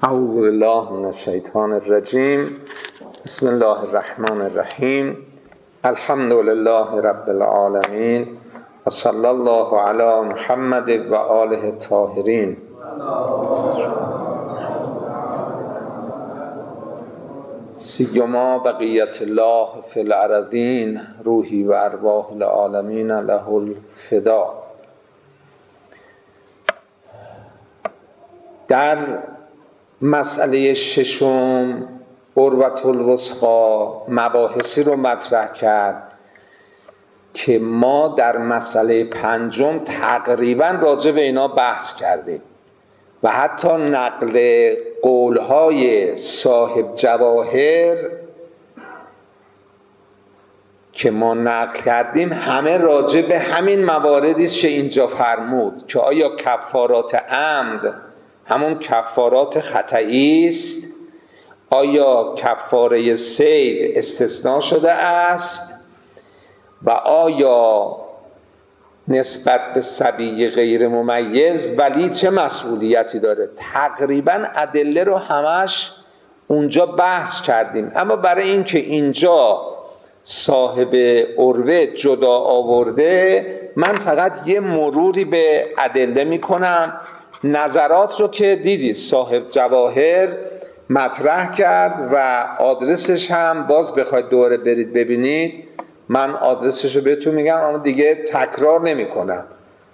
اعوذ بالله من الشیطان الرجیم. بسم الله الرحمن الرحیم. الحمد لله رب العالمین و صلی الله علی محمد و آله الطاهرین. سیما بقیت الله فی الارضین، روحی و ارواح العالمین له الفدا. در مسئله ششم عروة الوثقی مباحثی رو مطرح کرد که ما در مسئله پنجم تقریبا راجع به اینا بحث کردیم و حتی نقل قولهای صاحب جواهر که ما نقل کردیم همه راجع به همین مواردی است که اینجا فرمود که آیا کفارات عمد همون کفارات خطئی است، آیا کفاره صید استثناء شده است و آیا نسبت به صبی غیر ممیز ولی چه مسئولیتی داره. تقریبا ادله رو همش اونجا بحث کردیم، اما برای اینکه اینجا صاحب عروه جدا آورده من فقط یه مروری به ادله میکنم. نظرات رو که دیدید صاحب جواهر مطرح کرد و آدرسش هم باز بخواید دوره برید ببینید، من آدرسش رو بهتون میگم اما دیگه تکرار نمی کنم.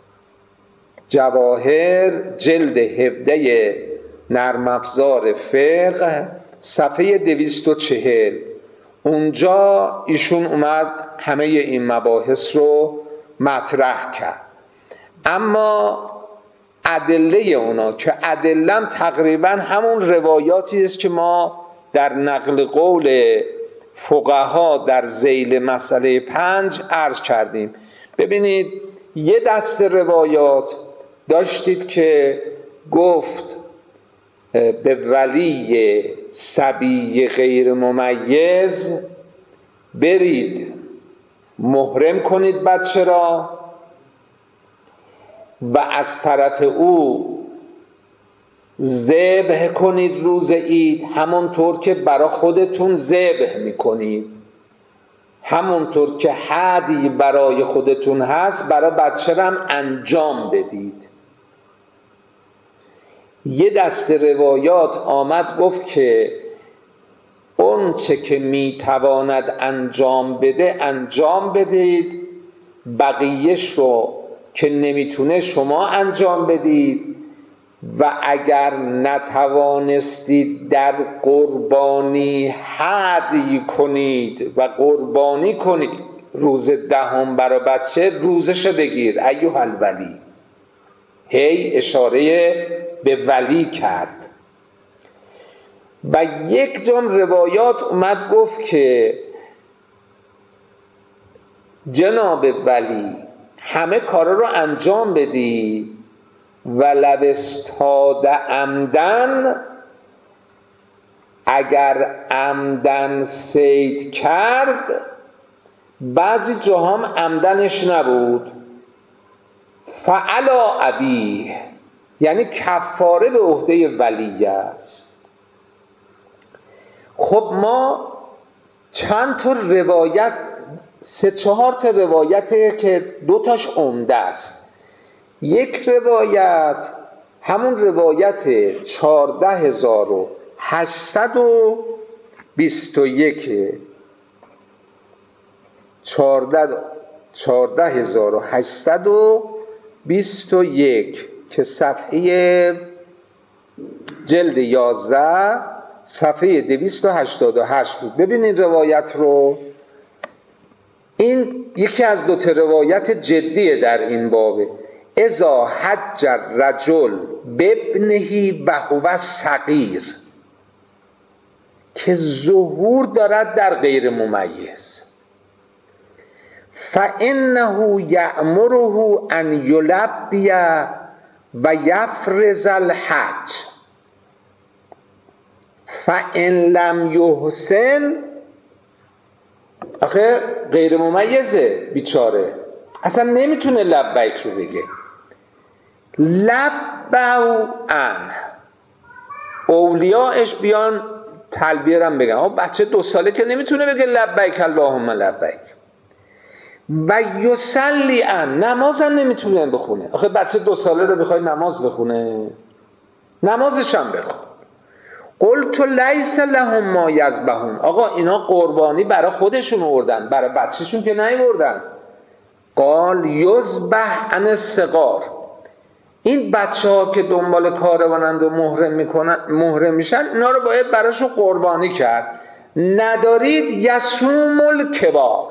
جواهر جلد 17 نرم افزار فقه صفحه 240. اونجا ایشون اومد همه این مباحث رو مطرح کرد. اما ادله اونا که ادلم تقریبا همون روایاتی است که ما در نقل قول فقها در ذیل مسئله 5 عرض کردیم. ببینید یه دست روایات داشتید که گفت به ولی صبی غیر ممیز برید محرم کنید بچه را و از طرف او ذبح کنید روز عید، همونطور که برای خودتون ذبح میکنید، همونطور که هدی برای خودتون هست برای بچه هم انجام بدید. یه دست روایات آمد گفت که اون چه که میتواند انجام بده انجام بدید، بقیهش رو که نمیتونه شما انجام بدید و اگر نتوانستید در قربانی هدی کنید و قربانی کنید روز 10 برای بچه، روزشو بگیر ایها الولی. هی اشاره به ولی کرد. و یک جمع روایات اومد گفت که جناب ولی همه کارا رو انجام بدی و لبستاد عمدن، اگر عمدن صید کرد، بعضی جاها هم عمدنش نبود، فعلا ابیه، یعنی کفاره به عهده ولی است. خب ما چند تا روایت 3-4 تا روایته که 2 تاش عمده است. یک روایت همون روایت 14821 14821 که صفحه جلد 11 صفحه 288 بود. ببینید روایت رو. این یکی از 2 تا روایت جدیه در این بابه. اذا حج رجل بابنه و هو صغیر، که ظهور دارد در غیر ممیز، فانه یأمره ان یلبی و یفرض الحج، فان لم یحسن، آخه غیر ممیزه بیچاره، اصلا نمیتونه لبیک رو بگه. لبوا عنه، اولیاءش بیان تلبیه هم بگن. بچه 2 ساله که نمیتونه بگه لبیک اللهم لبیک. و یصلی نماز هم نمیتونه بخونه. آخه بچه 2 ساله رو بخوای نماز بخونه؟ نمازش هم بخون. قلت لیس لهم ما یذبحون. آقا اینا قربانی برای خودشون آوردن، برای بچهشون که نیاوردن. قال یذبح عن الصغار. این بچه ها که دنبال کاروانند و محرم میشن، اینا رو باید براشون قربانی کرد. ندارید یصوم الکبار.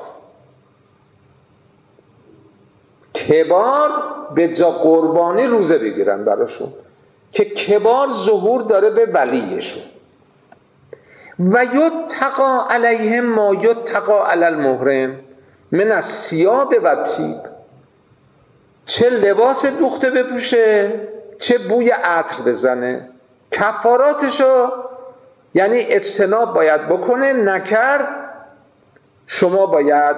کبار به جا قربانی روزه بگیرن براشون، که کبار ظهور داره به ولیشون. و یتقا علیهم ما یتقا علی المحرم من الثیاب و الطیب. چه لباس دوخته بپوشه، چه بوی عطر بزنه. کفاراتشو یعنی اجتناب باید بکنه، نکرد شما باید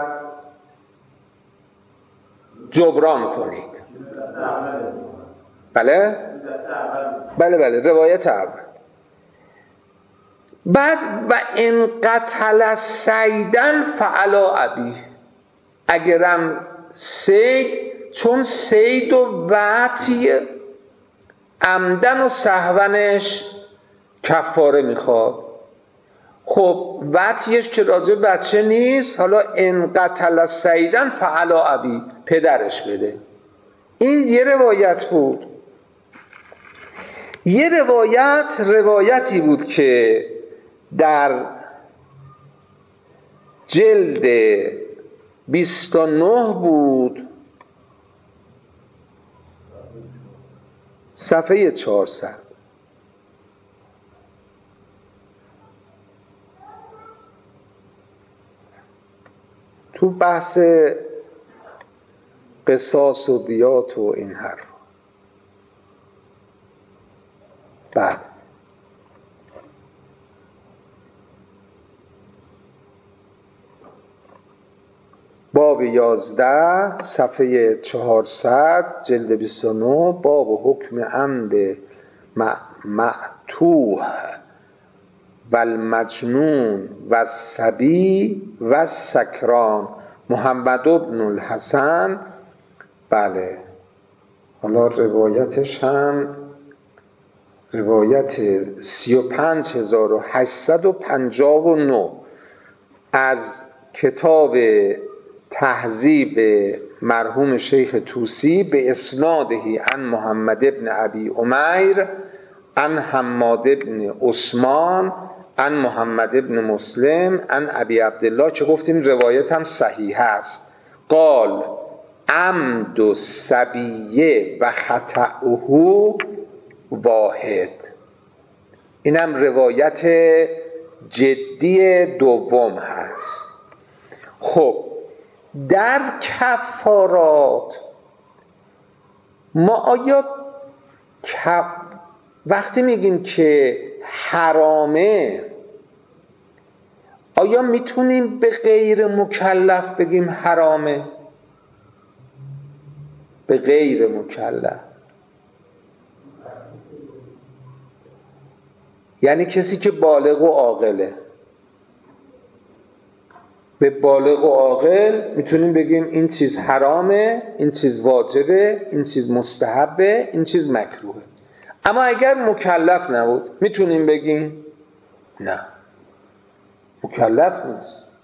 جبران کنید. بله روایت اول. بعد و ان قتل صیدا فعلا ابی. اگرم صید، چون صید و وطی عمدن و سهونش کفاره میخواد. خب وطیش که راجع بچه نیست، حالا ان قتل صیدا فعلا ابی، پدرش بده. این یه روایت بود. یه روایتی بود که در جلد 29 بود، صفحه 400. تو بحث قصاص و دیات و این حرف. بعد باب 11 صفحه 400 جلد 29، باب حکم عمد معتوه و المجنون و الصبی و السکران، محمد بن الحسن. بله، حالا روایتش هم روایت 35859 از کتاب تهذیب مرحوم شیخ طوسی به اسنادهی عن محمد بن ابی عمیر عن حماد بن عثمان عن محمد بن مسلم عن ابی عبدالله، که گفتیم روایت هم صحیح است. قال عمد الصبیه و خطأه واحد. اینم روایت جدی دوم هست. خب در کفارات ما آیا وقتی میگیم که حرامه، آیا میتونیم به غیر مکلف بگیم حرامه؟ به غیر مکلف یعنی کسی که بالغ و عاقله. به بالغ و عاقل میتونیم بگیم این چیز حرامه، این چیز واجبه، این چیز مستحبه، این چیز مکروهه. اما اگر مکلف نبود میتونیم بگیم نه، مکلف نیست.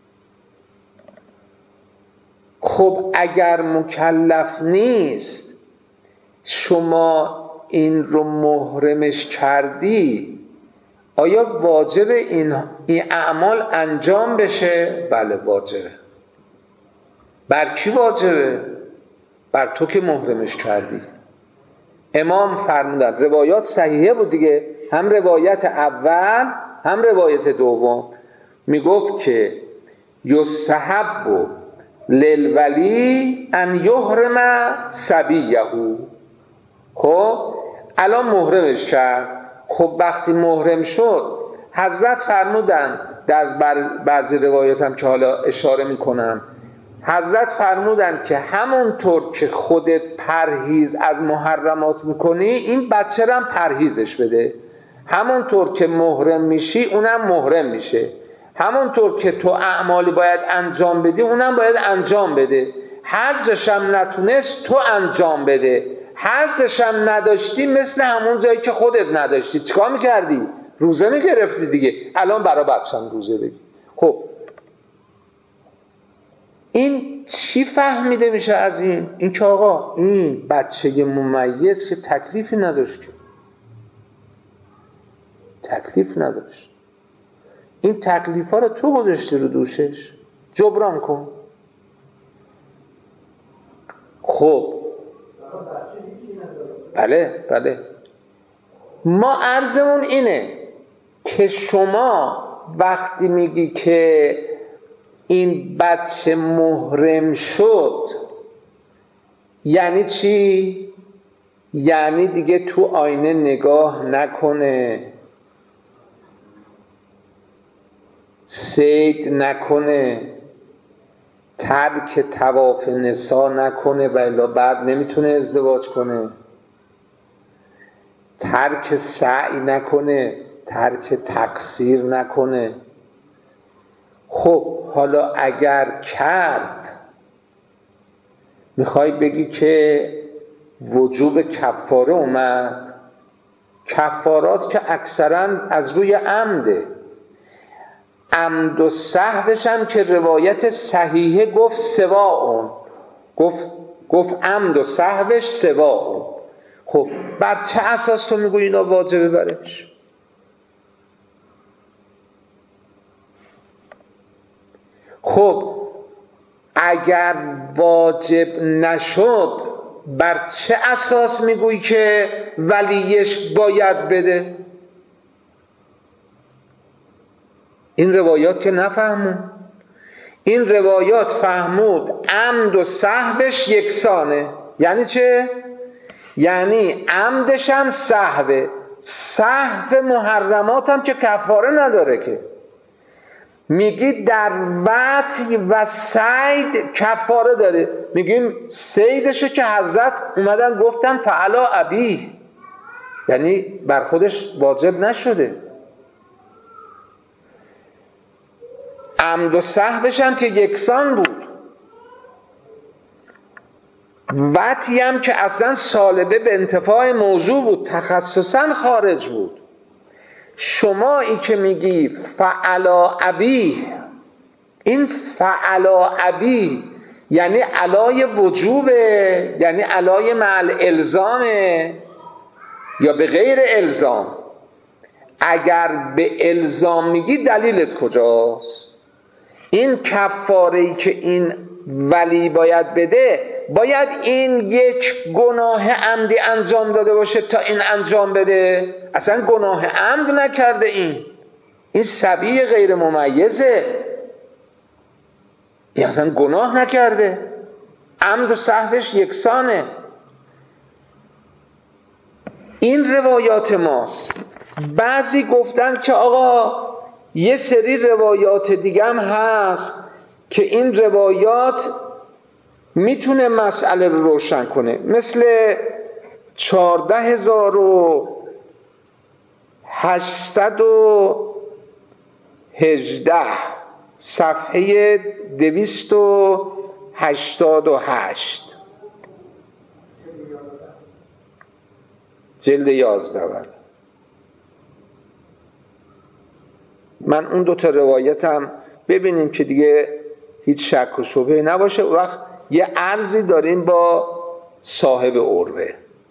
خب اگر مکلف نیست، شما این رو محرمش کردی، آیا واجب این اعمال انجام بشه؟ بله واجبه. بر کی واجبه؟ بر تو که محرمش کردی. امام فرمودن، روایات صحیحه بود دیگه، هم روایت اول هم روایت دوم، میگفت که یستحب للولی ان یحرم صبیه. خب الان محرمش کرد. خب وقتی محرم شد، حضرت فرمودن در بعضی روایات هم که حالا اشاره میکنم، حضرت فرمودن که همونطور که خودت پرهیز از محرمات میکنی، این بچه رو هم پرهیزش بده. همونطور که محرم میشی اونم محرم میشه، همونطور که تو اعمالی باید انجام بدی اونم باید انجام بده. هر جاشم نتونست تو انجام بده، هر جاشم نداشتی مثل همون جایی که خودت نداشتی چیکار میکردی؟ روزه میگرفتی دیگه. الان برای بچه‌م روزه بگی. خب این چی فهمیده میشه از این که آقا این بچه ممیز که تکلیفی نداشت، که تکلیف نداشت، این تکلیف ها رو تو گذاشتی رو دوشش، جبران کن. خب بله ما عرضمون اینه که شما وقتی میگی که این بچه محرم شد یعنی چی؟ یعنی دیگه تو آینه نگاه نکنه، صید نکنه، ترک طواف نسا نکنه و الا بعد نمیتونه ازدواج کنه، ترک سعی نکنه، ترک تقصیر نکنه. خب حالا اگر کرد میخوای بگی که وجوب کفاره اومد؟ کفارات که اکثرا از روی عمده، عمد و سهوش هم که روایت صحیحه گفت سواء، گفت عمد و سهوش سواء. خب بر چه اساس تو میگوی اینا واجبه برش؟ خب اگر واجب نشد بر چه اساس میگویی که ولیش باید بده؟ این روایات که نفهمون. این روایات فهمود عمد و سهوش یکسانه. یعنی چه؟ یعنی عمدش هم سهوه، سهو محرمات هم که کفاره نداره که. میگی در وطی و صید کفاره داره، میگیم صیدشه که حضرت اومدن گفتن فعلا ابیه، یعنی بر خودش واجب نشده. عمد و سهوش هم که یکسان بود. وطی هم که اصلا سالبه به انتفاع موضوع بود، تخصصا خارج بود. شما این که میگی فعلا ابیه، این فعلا ابیه یعنی علای وجوبه، یعنی علای مع الالزامه یا به غیر الزام؟ اگر به الزام میگی دلیلت کجاست؟ این کفاره‌ای که این ولی باید بده، باید این یک گناه عمدی انجام داده باشه تا این انجام بده؟ اصلا گناه عمد نکرده، این صبی غیر ممیزه، این اصلا گناه نکرده، عمد و سهوش یکسانه. این روایات ماست. بعضی گفتن که آقا یه سری روایات دیگه هم هست که این روایات میتونه مسئله رو روشن کنه، مثل 14818 صفحه 288 جلد 11. من اون دوتا روایتم ببینیم که دیگه هیچ شک و شبهه نباشه. وقت یه عرضی داریم با صاحب عروه.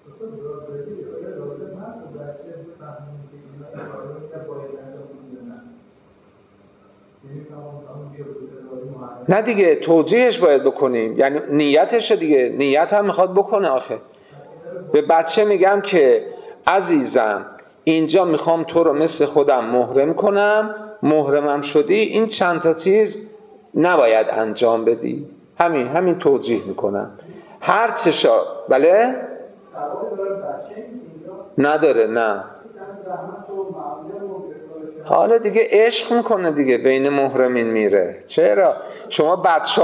نه دیگه توجیهش باید بکنیم، یعنی نیتش دیگه، نیت هم میخواد بکنه. آخه به بچه میگم که عزیزم اینجا میخوام تو رو مثل خودم محرم کنم، محرمم شدی این چند تا چیز نباید انجام بدی. همین توجیه میکنم. هر چه بله؟ نداره. نه حالا دیگه عشق میکنه دیگه، بین محرمین میره. چرا؟ شما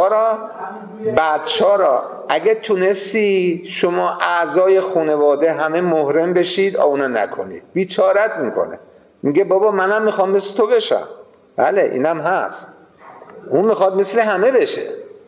بچه را اگه تونستی شما اعضای خانواده همه محرم بشید اونو نکنید، بیچارت میکنه، میگه بابا منم میخوام مثل تو بشم. بله اینم هست، اون میخواد مثل همه بشه.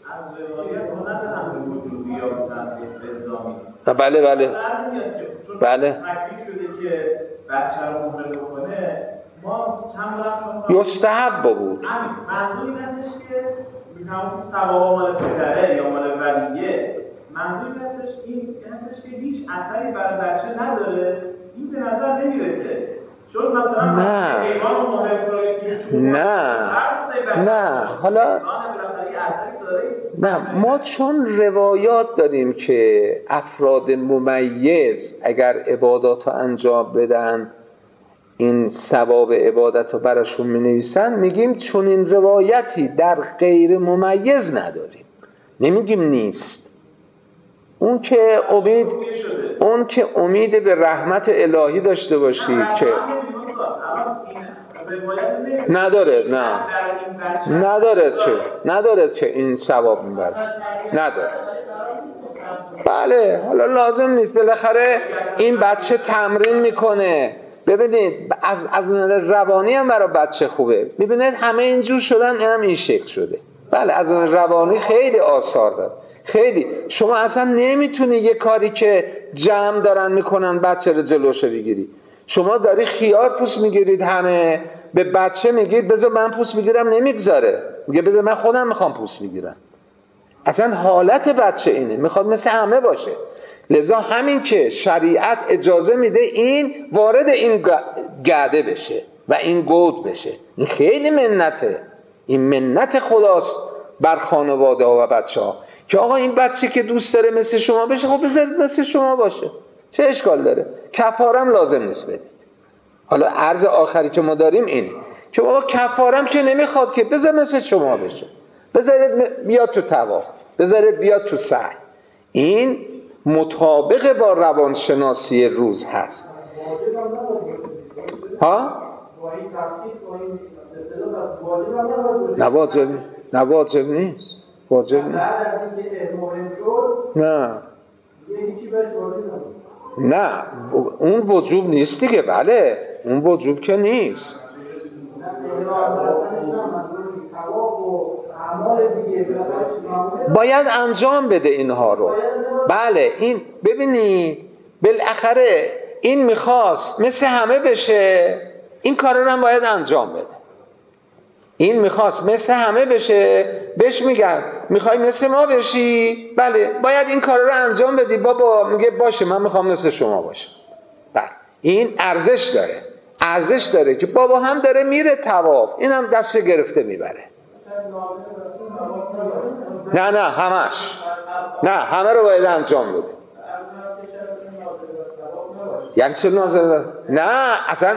بله بله بله بچه رو مهره بکنه، ما چند بارم یستحب بود. منظور این هستش که میتونم ثواب مال پدره یا مال ولیه، منظور این هستش که هیچ اثری برای بچه نداره، این به نظر نمیرسه. چون مثلا حیوان مهره کنه نه حالا نه، ما چون روایات داریم که افراد ممیز اگر عبادات رو انجام بدن این ثواب عبادت رو براشون می نویسن، میگیم چون این روایتی در غیر ممیز نداریم، نمیگیم نیست. اون که امید به رحمت الهی داشته باشید که نداره که این ثواب میبره، نداره. بله حالا لازم نیست، بالاخره این بچه تمرین میکنه. ببینید از روانی هم برای بچه خوبه، ببینید همه اینجور شدن، اینم این شکل شده. بله از روانی خیلی آثار داره، خیلی. شما اصلا نمیتونی یه کاری که جمع دارن میکنن بچه رو جلوشو بگیری. شما داری خیار پوست میگیرید، همه به بچه میگید بذار من پوست میگیرم، نمیگذاره، میگه بذار من خودم میخوام پوست میگیرم. اصلا حالت بچه اینه، میخواد مثل همه باشه. لذا همین که شریعت اجازه میده این وارد این گرده بشه و این گود بشه، این خیلی منته، این منت خداست بر خانواده ها و بچه ها که آقا این بچه که دوست داره مثل شما بشه، خب بذارید مثل شما باشه، چه اشکال داره؟ کفارم لازم نیست بدید. حالا عرض آخری که ما داریم اینه که بابا کفارم که نمیخواد که، بذار مثل شما بشه، بذارید بیاد تو طواف، بذارید بیاد تو سعی. این مطابق با روانشناسی روز هست. ها؟ نه واجب نیست. نه اون وجوب نیست دیگه. بله اون وجوب که نیست. باید انجام بده اینها رو. بله این ببینی بالاخره این میخواست مثل همه بشه، این کار رو هم باید انجام بده. این میخواست مثل همه بشه، بهش میگن میخوای مثل ما بشی؟ بله باید این کار رو انجام بدی. بابا میگه باشه من میخوام مثل شما باشم. بله این ارزش داره که بابا هم داره میره طواف، اینم دستش گرفته میبره. نه همه رو باید انجام بده. یعنی چه ناظر؟ نه اصلا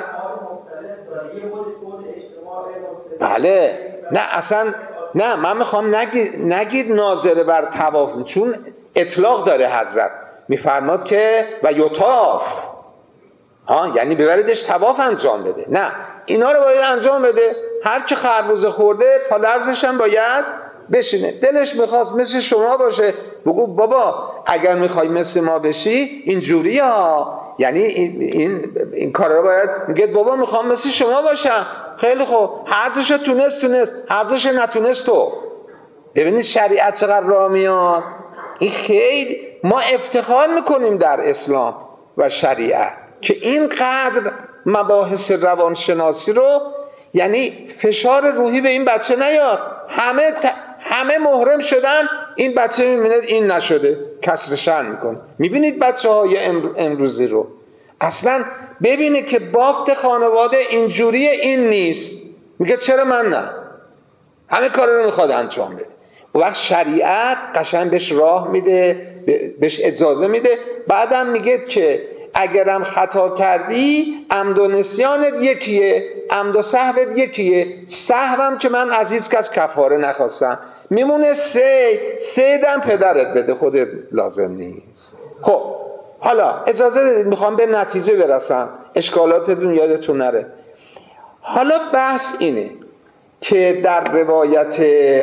بله نه اصلا نه، من میخوام نگید ناظر بر طواف، چون اطلاق داره حضرت میفرماد که و یطاف، یعنی ببریدش طواف انجام بده. نه اینا رو باید انجام بده. هر که خربوزه خورده پالرزش هم باید بشینه. دلش میخواست مثل شما باشه، بگو بابا اگر میخوای مثل ما بشی اینجوری ها، یعنی این کار رو باید میگه بابا میخوام مثل شما باشم. خیلی خوب، حرزش تونست، حرزش نتونست تو. ببینید شریعت چقدر راه میاد. این خیلی ما افتخار میکنیم در اسلام و شریعت که اینقدر مباحث روانشناسی رو، یعنی فشار روحی به این بچه نیاد. همه محرم شدن، این بچه میبینید این نشده، کسر شأن میکنه. میبینید بچه های امروزی رو اصلا ببینه که بافت خانواده اینجوریه، این نیست، میگه چرا من نه؟ همه کار رو میخواد انجام بده. و وقت شریعت قشنگ بهش راه میده، بهش اجازه میده. بعدم میگه که اگرم خطا کردی عمد و نسیانت یکیه، عمد و سهوت یکیه. سهوم که من از هیچ کس کفاره نخواستم، میمونه سیدم پدرت بده، خودت لازم نیست. خب حالا اجازه بدید میخوام به نتیجه برسم. اشکالاتتون یادتون نره. حالا بحث اینه که در روایت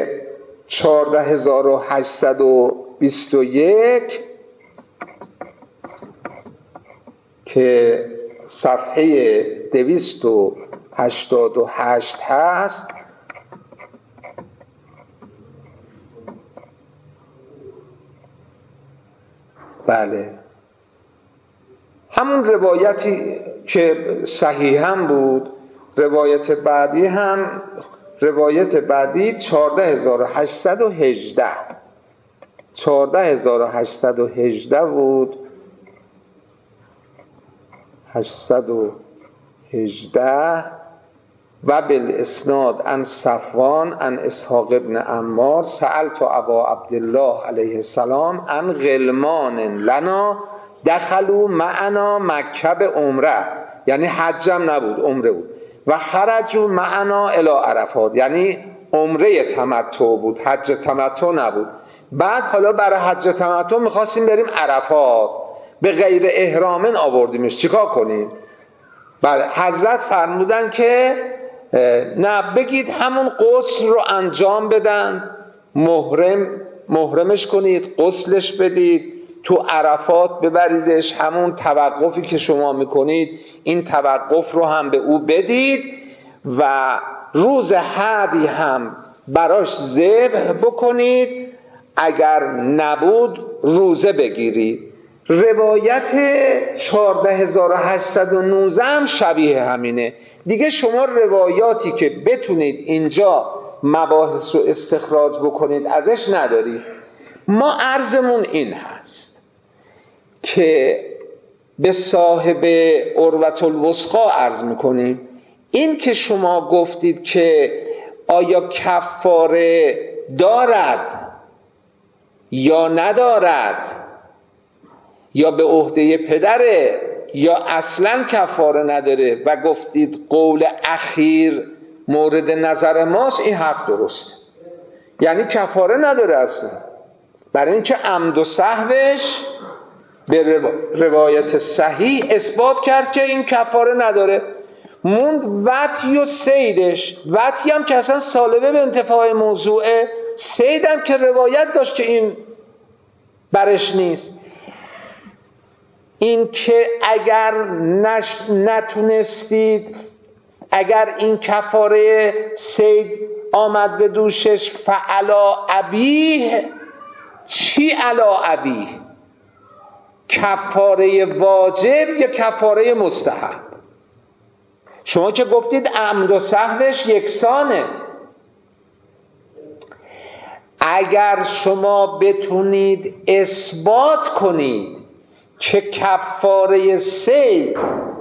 14821 که صفحه 288 هست، بله همون روایتی که صحیح هم بود، روایت بعدی 14818 بود، 818 و بالاسناد عن صفوان عن اسحاق ابن عمار سألت ابا عبدالله علیه السلام عن غلمان لنا دخلوا معنا مکه به عمره، یعنی حجم نبود، عمره بود، و خرجوا معنا الی عرفات، یعنی عمره تمتع بود، حج تمتع نبود. بعد حالا برای حج تمتع میخواستیم بریم عرفات، به غیر احرامن آوردیمش، چیکار کنیم؟ بله حضرت فرمودن که نه، بگید همون غسل رو انجام بدن، محرمش کنید، غسلش بدید، تو عرفات ببریدش، همون توقفی که شما میکنید این توقف رو هم به او بدید و روز هدی هم براش ذبح بکنید، اگر نبود روزه بگیرید. روایت 14819 هم شبیه همینه دیگه. شما روایاتی که بتونید اینجا مباحث رو استخراج بکنید ازش ندارید. ما عرضمون این هست که به صاحب عروة الوثقی عرض میکنیم، این که شما گفتید که آیا کفاره دارد یا ندارد، یا به عهده پدره یا اصلا کفاره نداره، و گفتید قول اخیر مورد نظر ماست، این حرف درسته، یعنی کفاره نداره اصلا، برای اینکه عمد و سهوش به روایت صحیح اثبات کرد که این کفاره نداره. موند وطی و سیدش، وطی هم که اصلا سالبه به انتفاع موضوعه، سیدم که روایت داشت که این برش نیست. این که اگر نتونستید، اگر این کفاره سید آمد به دوشش، فعلا ابیه، چی علا ابیه؟ کفاره واجب یا کفاره مستحب؟ شما که گفتید عمد و سهوش یکسانه. اگر شما بتونید اثبات کنید که کفاره سید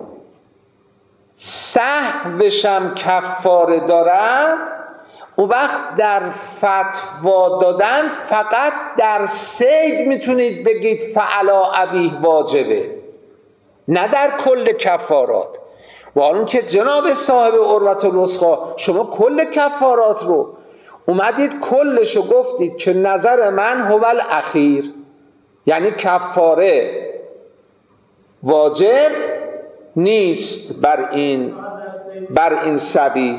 سهوش هم کفاره دارد، اون وقت در فتوا دادن فقط در سید میتونید بگید فعلا ابیه واجبه، نه در کل کفارات. و اون که جناب صاحب عروة الوثقی شما کل کفارات رو اومدید کلشو گفتید که نظر من هو الاخیر، یعنی کفاره واجب نیست بر این سبی،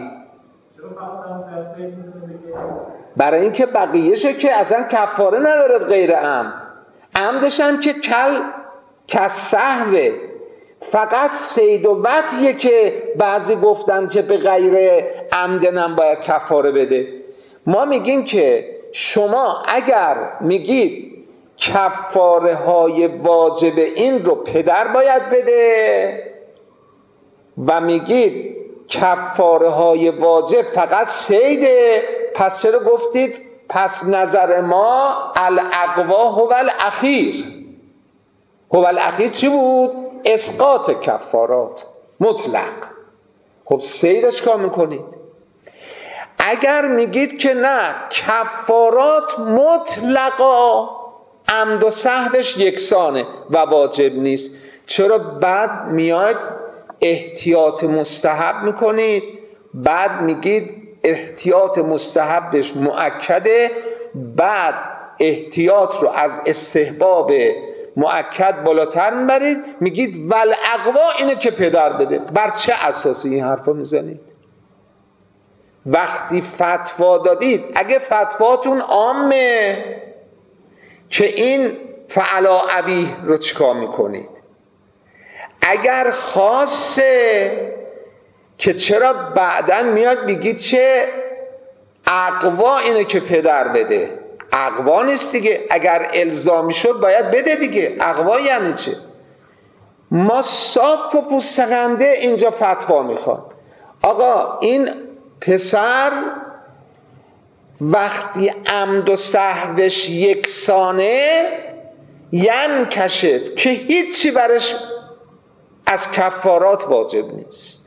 برای اینکه بقیهشه که اصلا کفاره نداره غیر عمد، عمدش هم که کل سهوه، فقط سید و وطیه که بعضی گفتن که به غیر عمدنم باید کفاره بده. ما میگیم که شما اگر میگید کفاره های واجب این رو پدر باید بده و میگید کفاره های واجب فقط سیده، پس چرا گفتید پس نظر ما الاقوا هو الاخیر؟ هو الاخیر چی بود؟ اسقاط کفارات مطلق. خب سیدش کار میکنید. اگر میگید که نه کفارات مطلقا عمد و سهوش یکسانه و واجب نیست، چرا بعد میاد احتیاط مستحب میکنید؟ بعد میگید احتیاط مستحبش مؤکده، بعد احتیاط رو از استحباب مؤکد بالاتر میبرید، میگید والاقوا اینه که پدر بده. بر چه اساسی این حرفا میزنید؟ وقتی فتوا دادید، اگه فتواتون عامه که این فعلا ابیه رو چیکار میکنید؟ اگر خاصه که چرا بعداً میاد بگید که اقوا اینه که پدر بده؟ اقوا نیست دیگه. اگر الزامی شد باید بده دیگه. اقوا یعنی چه؟ ما صاف و پوستکنده اینجا فتوا میخواد. آقا این پسر وقتی عمد و سهوش یکسانه ینکشف که هیچی برش از کفارات واجب نیست.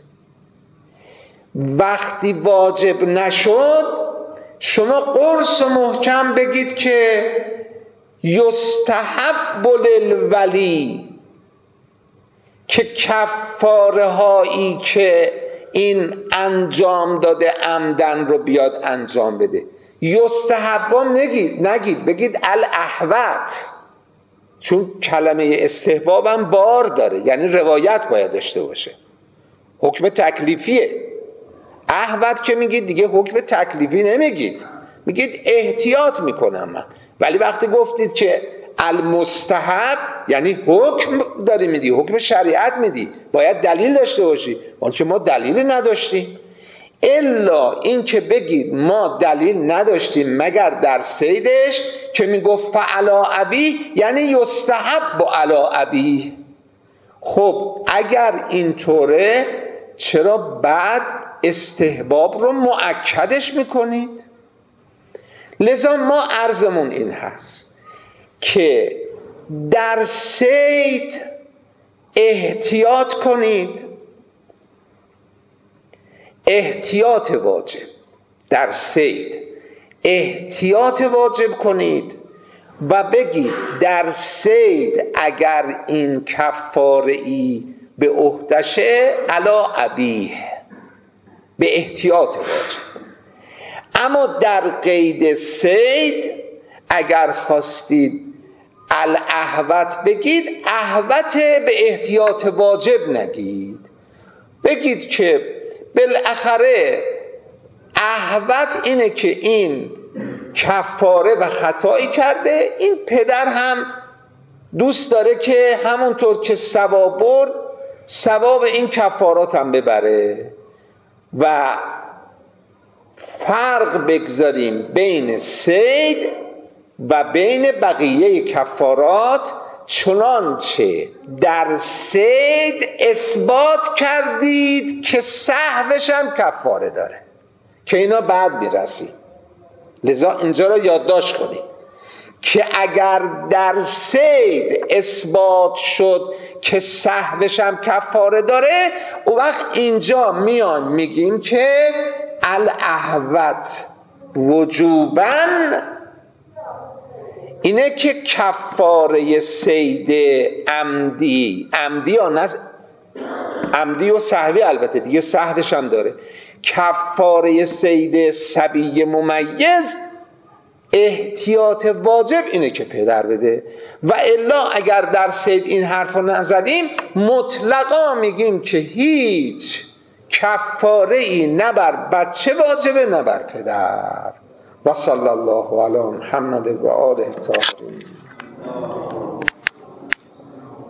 وقتی واجب نشد شما قرص و محکم بگید که یستحب للولی، که کفاره هایی که این انجام داده عمدن رو بیاد انجام بده. یستحبام نگید، بگید الاحوط، چون کلمه استحبابم بار داره، یعنی روایت باید داشته باشه. حکم تکلیفیه. احوط که میگید دیگه حکم تکلیفی نمیگید، میگید احتیاط میکنم من. ولی وقتی گفتید که المستحب یعنی حکم داری میدی، حکم شریعت میدی، باید دلیل داشته باشی. اون که ما دلیلی نداشتیم. الا این که بگید ما دلیل نداشتیم مگر در صیدش که میگفت فعلا ابی یعنی یستحب علی ابی. خب اگر اینطوره چرا بعد استحباب رو مؤکدش میکنید؟ لذا ما عرضمون این هست که در صید احتیاط کنید، احتیاط واجب. در صید احتیاط واجب کنید و بگید در صید اگر این کفاره ای به عهدشه علی ابیه، به احتیاط واجب. اما در قید صید اگر خواستید الاحوط بگید، احوط به احتیاط واجب نگید، بگید که بالاخره احوط اینه که این کفاره و خطایی کرده، این پدر هم دوست داره که همونطور که ثواب برد ثواب این کفارات هم ببره و فرق بگذاریم بین صید و بین بقیه کفارات. چنانچه در صید اثبات کردید که سهوش هم کفاره داره که اینا بعد میرسید. لذا اینجا رو یادداشت کنید که اگر در صید اثبات شد که سهوش هم کفاره داره، اون وقت اینجا میان میگیم که الاحوط وجوباً اینه که کفاره صید عمدی یا نه عمدی و سهوی، البته دیگه سهوش هم داره، کفاره صید صبی ممیز احتیاط واجب اینه که پدر بده. و الا اگر در صید این حرف رو نزدیم مطلقا میگیم که هیچ کفاره ای نه بر بچه واجبه نه بر پدر. و صلی الله علی محمد و آله الطاهرین.